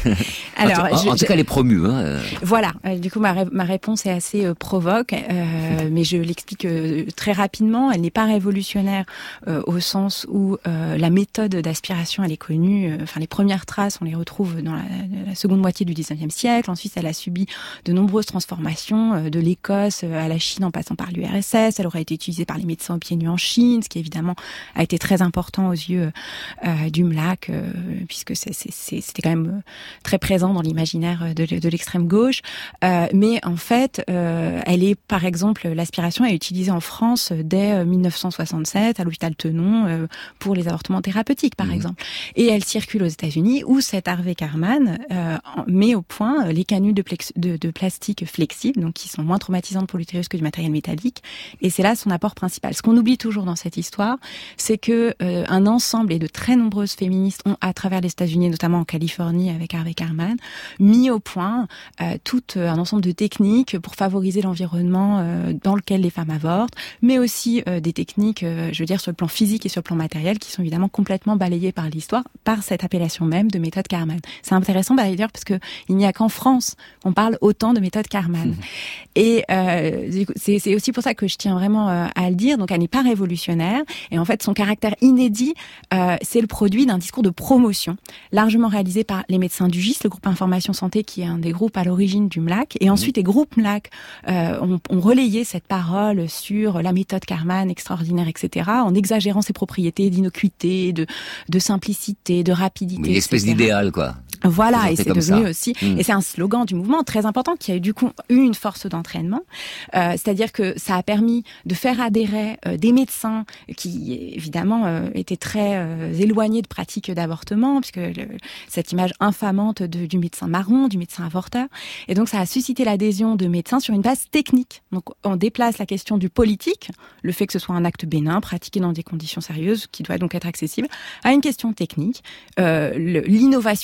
Alors, en, je, en tout je, cas, elle est promue. Hein. Voilà. Du coup, ma, ma réponse est assez euh, provoque, euh, mais je l'explique euh, très rapidement. Elle n'est pas révolutionnaire euh, au sens où euh, la méthode d'aspiration, elle est connue. Enfin, les premières traces, on les retrouve dans la, la seconde moitié du dix-neuvième siècle. Ensuite, elle a subi de nombreuses transformations, euh, de l'Écosse à la Chine en passant par l'U R S S. Elle aurait été utilisée par les médecins aux pieds nus en Chine, ce qui évidemment a été très important aux yeux euh, du M L A C, euh, puisque c'est, c'est, c'est c'était quand même très présent dans l'imaginaire de, de l'extrême gauche. Euh, mais en fait, euh, elle est, par exemple, l'aspiration est utilisée en France dès dix-neuf cent soixante-sept à l'hôpital Tenon euh, pour les avortements thérapeutiques, par mmh. exemple. Et elle circule aux États-Unis où cet Harvey Karman euh, met au point les canules de, plex- de, de plastique flexibles, donc qui sont moins traumatisantes pour l'utérus que du matériel métallique. Et c'est là son apport principal. Ce qu'on oublie toujours dans cette histoire, c'est que euh, un ensemble et de très nombreuses féministes ont, à travers les États-Unis, notamment en Californie avec Harvey Karman, mis au point euh, tout euh, un ensemble de techniques pour favoriser l'environnement euh, dans lequel les femmes avortent, mais aussi euh, des techniques, euh, je veux dire, sur le plan physique et sur le plan matériel, qui sont évidemment complètement balayées par l'histoire, par cette appellation même de méthode Karman. C'est intéressant d'ailleurs parce que il n'y a qu'en France qu'on parle autant de méthode Karman. Mmh. Et euh, c'est, c'est aussi pour ça que je tiens vraiment euh, à le dire. Donc, elle n'est pas révolutionnaire, et en fait, son caractère inédit, euh, c'est le produit d'un discours de promotion largement réalisé par les médecins du G I S, le groupe Information Santé, qui est un des groupes à l'origine du M L A C. Et ensuite, les groupes M L A C euh, ont, ont relayé cette parole sur la méthode Karman extraordinaire, et cetera, en exagérant ses propriétés d'innocuité, de, de simplicité, de rapidité. Mais une espèce d'idéal, quoi. Voilà, et c'est devenu ça. aussi, mmh. et c'est un slogan du mouvement très important qui a du coup eu une force d'entraînement, euh, c'est-à-dire que ça a permis de faire adhérer euh, des médecins qui évidemment euh, étaient très euh, éloignés de pratiques d'avortement, puisque le, cette image infamante de, du médecin marron, du médecin avorteur, et donc ça a suscité l'adhésion de médecins sur une base technique. Donc on déplace la question du politique, le fait que ce soit un acte bénin, pratiqué dans des conditions sérieuses, qui doit donc être accessible, à une question technique, euh, le, l'innovation que représente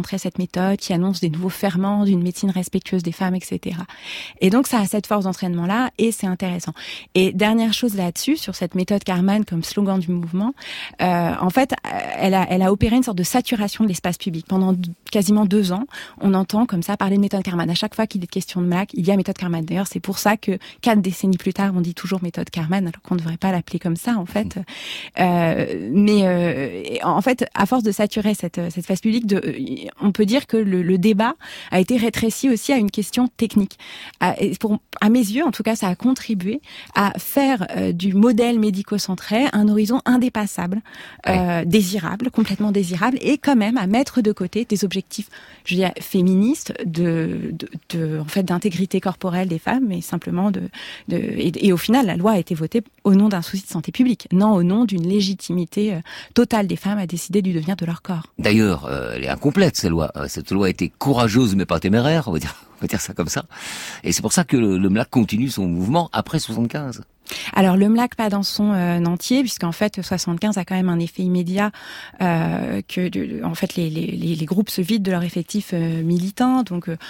décentré cette méthode, qui annonce des nouveaux ferments d'une médecine respectueuse des femmes, et cetera. Et donc ça a cette force d'entraînement-là, et c'est intéressant. Et dernière chose là-dessus, sur cette méthode Karman comme slogan du mouvement, euh, en fait, elle a, elle a opéré une sorte de saturation de l'espace public. Pendant d- quasiment deux ans, on entend comme ça parler de méthode Karman. À chaque fois qu'il est question de M L A C, il y a méthode Karman. D'ailleurs, c'est pour ça que quatre décennies plus tard, on dit toujours méthode Karman, alors qu'on ne devrait pas l'appeler comme ça, en fait. Euh, mais euh, en fait, à force de saturer cette, cette espace public, de, on peut dire que le, le débat a été rétréci aussi à une question technique. À, et pour, à mes yeux, en tout cas, ça a contribué à faire euh, du modèle médico-centré un horizon indépassable, euh, désirable, complètement désirable, et quand même à mettre de côté des objectifs, je dirais, féministes, de, de, de en fait, d'intégrité corporelle des femmes, mais simplement de, de et, et au final, la loi a été votée au nom d'un souci de santé publique, non au nom d'une légitimité euh, totale des femmes à décider du devenir de leur corps. D'ailleurs, euh, elle est incomplète, cette loi. Euh, cette loi a été courageuse, mais pas téméraire, on va dire, on va dire ça comme ça. Et c'est pour ça que le, le M L A C continue son mouvement après soixante-quinze. Alors le M L A C pas dans son euh, entier, puisqu'en fait soixante-quinze a quand même un effet immédiat euh, que de, en fait les, les, les groupes se vident de leur effectif euh, militant. Donc euh,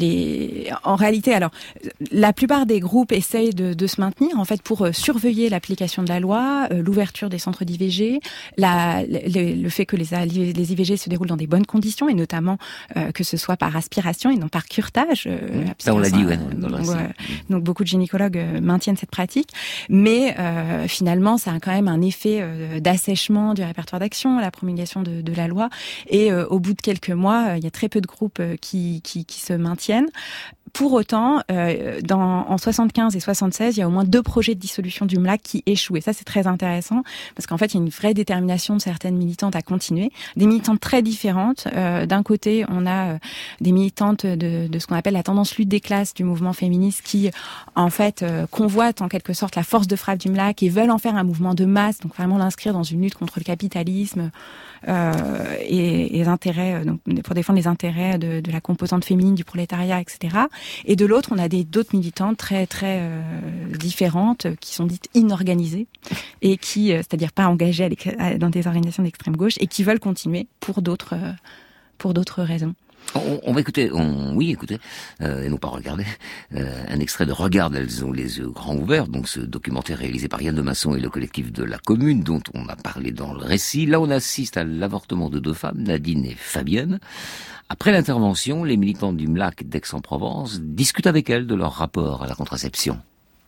les en réalité, alors la plupart des groupes essayent de, de se maintenir en fait pour euh, surveiller l'application de la loi, euh, l'ouverture des centres d'I V G, la, le, le fait que les, les I V G se déroulent dans des bonnes conditions et notamment euh, que ce soit par aspiration et non par curetage. Euh, Ça on l'a dit, ouais. Dans donc, ouais, donc beaucoup de gynécologues euh, maintiennent cette pratique. Mais euh, finalement, ça a quand même un effet euh, d'assèchement du répertoire d'action, la promulgation de, de la loi. Et euh, au bout de quelques mois, il y a très peu de groupes euh, qui, qui, qui se maintiennent. Pour autant, euh, dans, en soixante-quinze et soixante-seize, il y a au moins deux projets de dissolution du M L A C qui échouent. Et ça, c'est très intéressant parce qu'en fait, il y a une vraie détermination de certaines militantes à continuer. Des militantes très différentes. Euh, d'un côté, on a euh, des militantes de, de ce qu'on appelle la tendance lutte des classes du mouvement féministe qui, en fait, euh, convoitent en quelque sorte la force de frappe du M L A C et veulent en faire un mouvement de masse, donc vraiment l'inscrire dans une lutte contre le capitalisme euh, et, et les intérêts, donc pour défendre les intérêts de, de la composante féminine du prolétariat, et cetera. Et de l'autre, on a des d'autres militantes très très euh, différentes qui sont dites inorganisées et qui, euh, c'est-à-dire pas engagées à à, dans des organisations d'extrême gauche et qui veulent continuer pour d'autres euh, pour d'autres raisons. On, on va écouter, on, oui, écoutez, euh, et non pas regarder, euh, un extrait de Regarde, elles ont les yeux grands ouverts, donc ce documentaire réalisé par Yann de Masson et le collectif de la Commune, dont on a parlé dans le récit. Là, on assiste à l'avortement de deux femmes, Nadine et Fabienne. Après l'intervention, les militantes du M L A C d'Aix-en-Provence discutent avec elles de leur rapport à la contraception.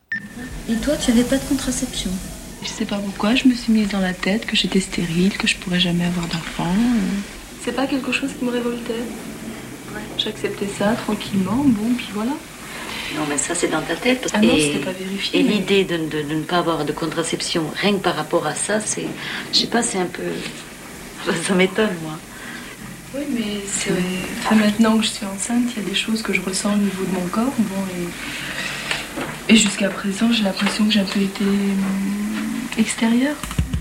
Et toi, tu n'avais pas de contraception? Je sais pas pourquoi, je me suis mise dans la tête que j'étais stérile, que je pourrais jamais avoir d'enfant. C'est pas quelque chose qui me révoltait. Ouais. J'acceptais ça tranquillement, bon, puis voilà. Non, mais ça, c'est dans ta tête. Parce... Ah non, et, c'était pas vérifié. Et mais... l'idée de, de, de ne pas avoir de contraception, rien que par rapport à ça, c'est... Je sais pas, c'est un peu... Ça m'étonne, moi. Oui, mais c'est vrai. Enfin, maintenant que je suis enceinte, il y a des choses que je ressens au niveau de mon corps. Bon, et, et jusqu'à présent, j'ai l'impression que j'ai un peu été euh, extérieure.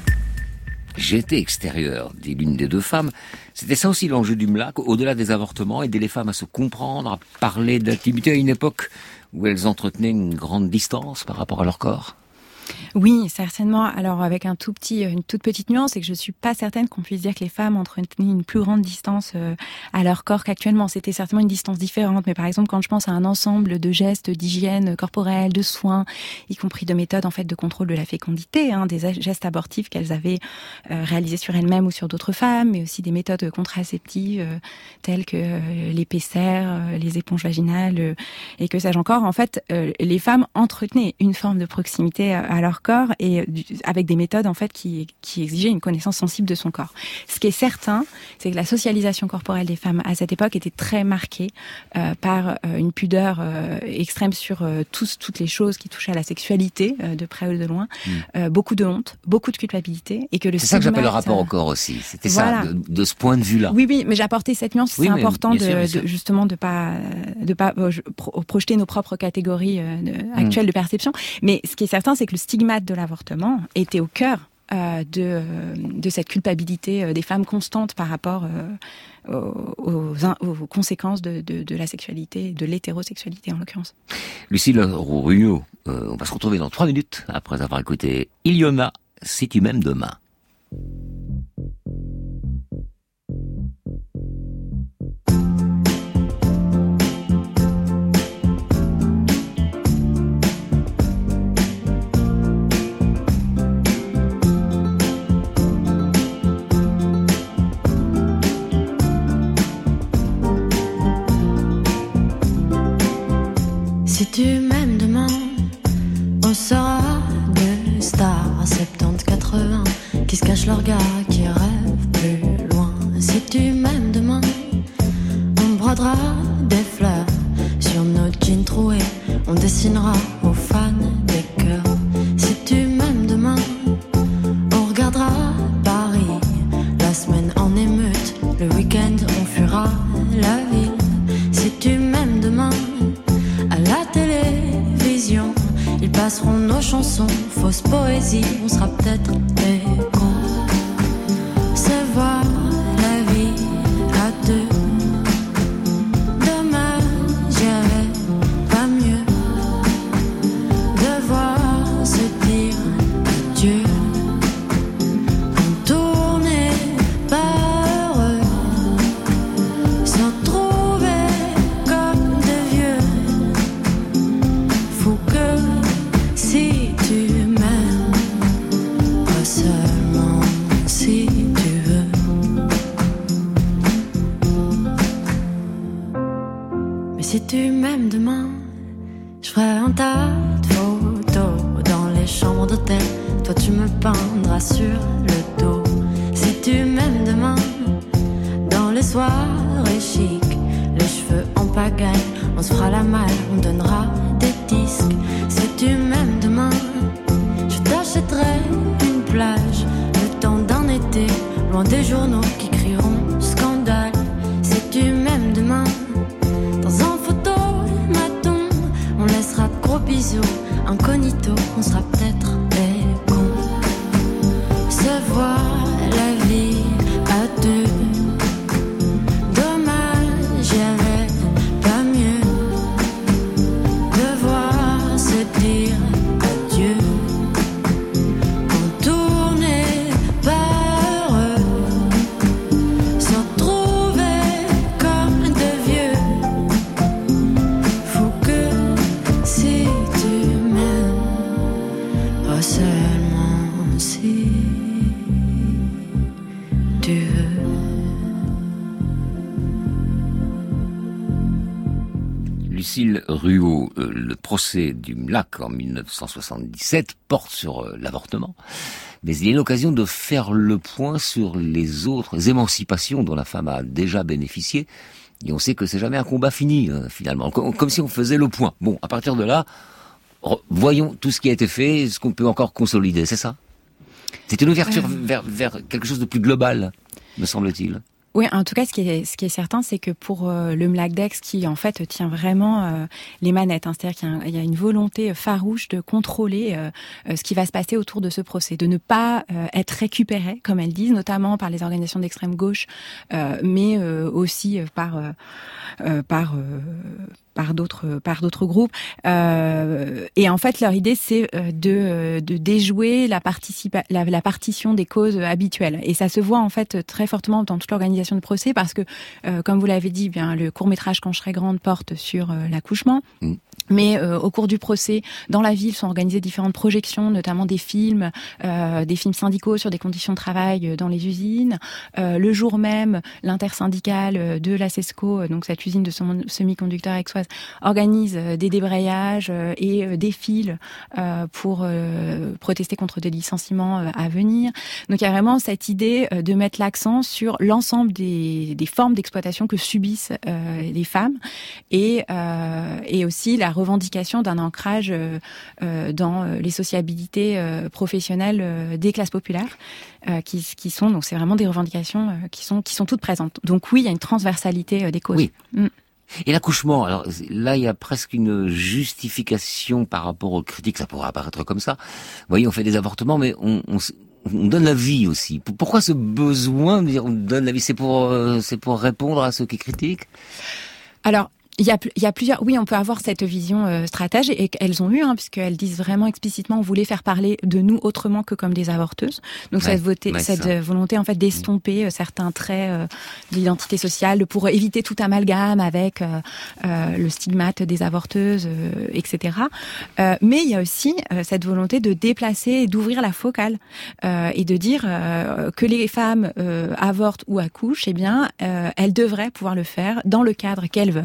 J'étais extérieure, dit l'une des deux femmes. C'était ça aussi l'enjeu du M L A C, au-delà des avortements, aider les femmes à se comprendre, à parler d'intimité à une époque où elles entretenaient une grande distance par rapport à leur corps. Oui, certainement. Alors avec un tout petit, une toute petite nuance, c'est que je suis pas certaine qu'on puisse dire que les femmes entretenaient une plus grande distance euh, à leur corps qu'actuellement. C'était certainement une distance différente. Mais par exemple, quand je pense à un ensemble de gestes d'hygiène corporelle, de soins, y compris de méthodes en fait de contrôle de la fécondité, hein, des gestes abortifs qu'elles avaient euh, réalisés sur elles-mêmes ou sur d'autres femmes, mais aussi des méthodes contraceptives euh, telles que euh, les P C R, euh, les éponges vaginales euh, et que sais-je encore. En fait, euh, les femmes entretenaient une forme de proximité à leur corps et avec des méthodes en fait qui, qui exigeaient une connaissance sensible de son corps. Ce qui est certain, c'est que la socialisation corporelle des femmes à cette époque était très marquée euh, par euh, une pudeur euh, extrême sur euh, tous, toutes les choses qui touchaient à la sexualité, euh, de près ou de loin, mmh. euh, beaucoup de honte, beaucoup de culpabilité, et que le c'est ça que j'appelle le rapport ça... au corps aussi. C'était voilà. ça, de, de ce point de vue-là. Oui, oui, mais j'ai apporté cette nuance. Oui, c'est important de, sûr, sûr. de justement de pas de pas euh, pro- projeter nos propres catégories euh, de, actuelles mmh. de perception. Mais ce qui est certain, c'est que le stigmate de l'avortement était au cœur euh, de, de cette culpabilité euh, des femmes constantes par rapport euh, aux, aux, aux conséquences de, de, de la sexualité, de l'hétérosexualité en l'occurrence. Lucille Rougnot, euh, on va se retrouver dans trois minutes après avoir écouté Iliona, si tu m'aimes demain. Si tu m'aimes demain, on sera des stars à soixante-dix quatre-vingts qui se cachent leur gars, qui rêvent plus loin. Si tu m'aimes demain, on brodera des fleurs sur nos jeans troués, on dessinera aux fans des cœurs. Si tu m'aimes demain, on regardera Paris, la semaine en émeute, le week-end on fuira la ville. Si tu m'aimes demain, à la télévision, ils passeront nos chansons, fausse poésie, on sera peut-être des cons. Se voir la vie à deux, dommage, j'y avais pas mieux. Devoir se dire adieu, contourner, pas heureux, se retrouver comme de vieux. Faut que si tu m'aimes, pas seulement si tu veux. Mais si tu m'aimes demain, je ferai un tas de photos dans les chambres d'hôtel. Toi tu me peindras sur le dos. Si tu m'aimes demain, dans les soirées chic, les cheveux en pagaille, on se fera la malle, on donnera des disques. Si tu m'aimes demain, je t'achèterai une plage, le temps d'un été, loin des journaux qui crieront scandale. Si tu m'aimes demain, dans un photomaton, on laissera de gros bisous, incognito, on sera peut-être des cons. Se voir la vie à deux, dommage, j'y avais pas mieux. Devoir se dire adieu, contourner, pas heureux, se retrouver comme de vieux. Faut que si tu m'aimes, pas seulement si tu veux. Lucille Ruault, euh, le procès du M L A C en mille neuf cent soixante-dix-sept porte sur euh, l'avortement, mais il est l'occasion de faire le point sur les autres émancipations dont la femme a déjà bénéficié. Et on sait que c'est jamais un combat fini, euh, finalement, comme, comme si on faisait le point. Bon, à partir de là, re- voyons tout ce qui a été fait, ce qu'on peut encore consolider, c'est ça ? C'est une ouverture Euh. vers, vers quelque chose de plus global, me semble-t-il. Oui, en tout cas, ce qui est, ce qui est certain, c'est que pour euh, le M L A C D E X, qui en fait tient vraiment euh, les manettes, hein, c'est-à-dire qu'il y a, un, il y a une volonté farouche de contrôler euh, euh, ce qui va se passer autour de ce procès, de ne pas euh, être récupéré, comme elles disent, notamment par les organisations d'extrême gauche, euh, mais euh, aussi euh, par euh, euh, par euh, par d'autres par d'autres groupes. Euh, et en fait, leur idée, c'est de de déjouer la participa la, la partition des causes habituelles. Et ça se voit en fait très fortement dans toute l'organisation de procès, parce que, euh, comme vous l'avez dit, bien le court métrage Quand je serai grande porte sur euh, l'accouchement. Mmh. Mais euh, au cours du procès, dans la ville, sont organisées différentes projections, notamment des films, euh, des films syndicaux sur des conditions de travail dans les usines. Euh, le jour même, l'intersyndicale de la CESCO, donc cette usine de semi-conducteurs aixoise, organise des débrayages et défile euh, pour euh, protester contre des licenciements à venir. Donc il y a vraiment cette idée de mettre l'accent sur l'ensemble des, des formes d'exploitation que subissent euh, les femmes, et, euh, et aussi la revendication d'un ancrage euh, euh, dans les sociabilités euh, professionnelles euh, des classes populaires, euh, qui, qui sont, donc c'est vraiment des revendications euh, qui sont qui sont toutes présentes. Donc oui, il y a une transversalité euh, des causes. Oui. Mm. Et l'accouchement, alors là, il y a presque une justification par rapport aux critiques, ça pourrait apparaître comme ça. Vous voyez, on fait des avortements, mais on, on, on donne la vie aussi. Pourquoi ce besoin de dire on donne la vie? C'est pour, euh, c'est pour répondre à ceux qui critiquent? Alors, Il y, a, il y a plusieurs. Oui, on peut avoir cette vision euh, stratège, et qu'elles ont eu, hein, puisqu'elles disent vraiment explicitement, on voulait faire parler de nous autrement que comme des avorteuses. Donc ouais, cette, voté, ouais, cette volonté en fait d'estomper euh, certains traits euh, de l'identité sociale, pour éviter tout amalgame avec euh, euh, le stigmate des avorteuses, euh, et cetera. Euh, mais il y a aussi euh, cette volonté de déplacer et d'ouvrir la focale, euh, et de dire euh, que les femmes euh, avortent ou accouchent, eh bien, euh, elles devraient pouvoir le faire dans le cadre qu'elles veulent, avec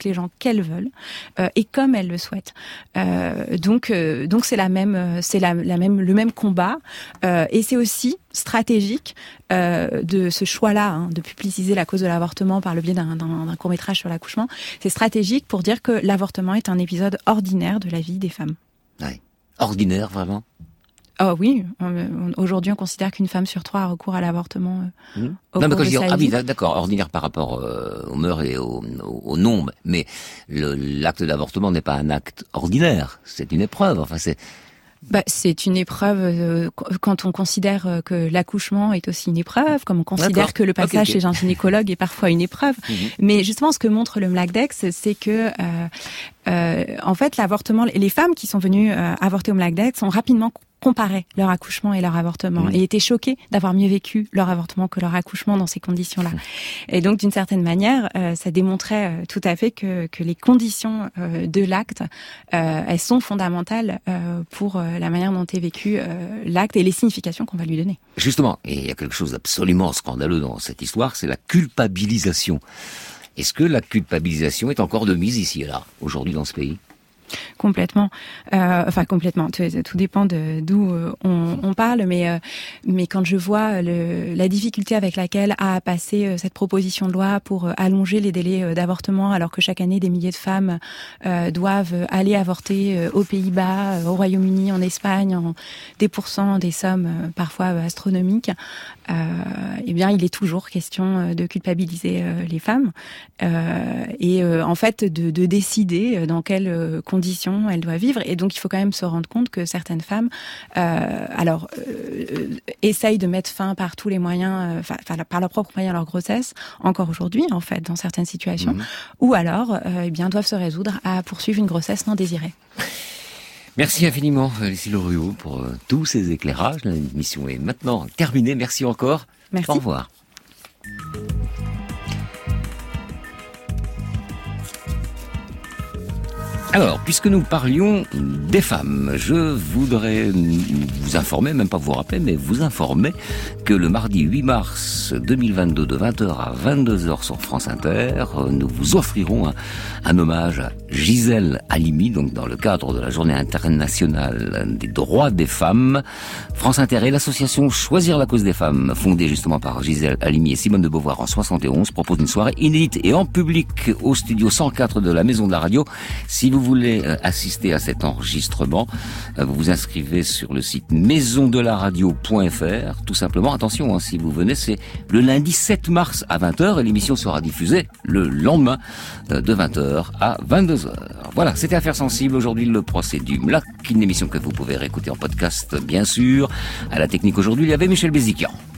les gens qu'elles veulent euh, et comme elles le souhaitent. Euh, donc, euh, donc c'est la même, c'est la, la même, le même combat euh, et c'est aussi stratégique euh, de ce choix-là, hein, de publiciser la cause de l'avortement par le biais d'un, d'un, d'un court-métrage sur l'accouchement. C'est stratégique pour dire que l'avortement est un épisode ordinaire de la vie des femmes. Ouais. Ordinaire, vraiment? Oh oui, aujourd'hui on considère qu'une femme sur trois a recours à l'avortement euh, mmh. au non, mais cours quand de je dis, sa ah vie. oui, d'accord, ordinaire par rapport euh, aux mœurs et au, au, au nombre, mais le, l'acte d'avortement n'est pas un acte ordinaire, c'est une épreuve, enfin c'est... Bah, c'est une épreuve euh, quand on considère euh, que l'accouchement est aussi une épreuve, comme on considère D'accord. que le passage okay, okay. chez un gynécologue est parfois une épreuve. Mmh. Mais justement, ce que montre le MLACDEX, c'est que euh, euh, en fait, l'avortement, les femmes qui sont venues euh, avorter au MLACDEX ont rapidement comparé leur accouchement et leur avortement mmh. et étaient choquées d'avoir mieux vécu leur avortement que leur accouchement dans ces conditions-là. Mmh. Et donc, d'une certaine manière, euh, ça démontrait euh, tout à fait que, que les conditions euh, de l'acte, euh, elles sont fondamentales euh, pour euh, la manière dont est vécu euh, l'acte et les significations qu'on va lui donner. Justement, et il y a quelque chose d'absolument scandaleux dans cette histoire, c'est la culpabilisation. Est-ce que la culpabilisation est encore de mise ici et là, aujourd'hui dans ce pays ? Complètement. Euh, enfin, complètement. Tout, tout dépend de d'où on, on parle, mais euh, mais quand je vois le, la difficulté avec laquelle a passé cette proposition de loi pour allonger les délais d'avortement, alors que chaque année des milliers de femmes euh, doivent aller avorter aux Pays-Bas, au Royaume-Uni, en Espagne, en des pourcents, des sommes euh, parfois astronomiques, euh, eh bien, il est toujours question de culpabiliser euh, les femmes euh, et euh, en fait de, de décider dans quelles euh, conditions elles doivent vivre. Et donc, il faut quand même se rendre compte que certaines femmes, euh, alors, euh, essayent de mettre fin par tous les moyens, enfin, euh, par leurs propres moyens à leur grossesse, encore aujourd'hui, en fait, dans certaines situations, mmh. ou alors, euh, eh bien, doivent se résoudre à poursuivre une grossesse non désirée. Merci infiniment, Lucie Loriot, pour euh, tous ces éclairages. L'émission est maintenant terminée. Merci encore. Merci. Au revoir. Alors, puisque nous parlions des femmes, je voudrais vous informer, même pas vous rappeler, mais vous informer que le mardi huit mars deux mille vingt-deux, de vingt heures à vingt-deux heures sur France Inter, nous vous offrirons un, un hommage à Gisèle Halimi, donc dans le cadre de la Journée internationale des droits des femmes. France Inter et l'association Choisir la cause des femmes, fondée justement par Gisèle Halimi et Simone de Beauvoir en soixante et onze, propose une soirée inédite et en public au studio cent quatre de la Maison de la Radio. Si vous voulez assister à cet enregistrement, vous vous inscrivez sur le site maison de la radio point f r, tout simplement. Attention, hein, si vous venez, c'est le lundi sept mars à vingt heures et l'émission sera diffusée le lendemain de vingt heures à vingt-deux heures. Voilà, c'était Affaires sensibles. Aujourd'hui, le procès du M L A C, une émission que vous pouvez réécouter en podcast, bien sûr. À la technique aujourd'hui, il y avait Michel Béziquian.